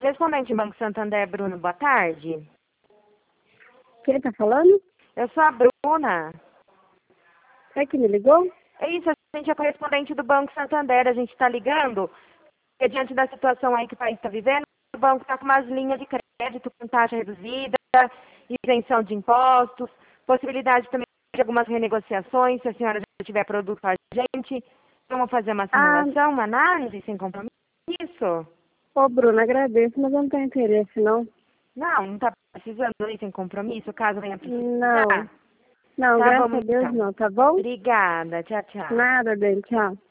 Correspondente Banco Santander, Bruno, boa tarde. Quem tá falando? Eu sou a Bruna. É que me ligou? É isso, a gente é correspondente do Banco Santander, a gente está ligando, porque diante da situação aí que o país está vivendo, o banco está com umas linhas de crédito com taxa reduzida, isenção de impostos, possibilidade também de algumas renegociações, se a senhora já tiver produto com a gente, vamos fazer uma simulação, uma análise sem compromisso? Ô, Bruna, agradeço, mas eu não tenho interesse, não. Não está precisando ir sem compromisso, caso venha Não. precisar? Não, Tá graças bom, a Deus então. não, tá bom? Obrigada, tchau, tchau. Nada, bem, tchau.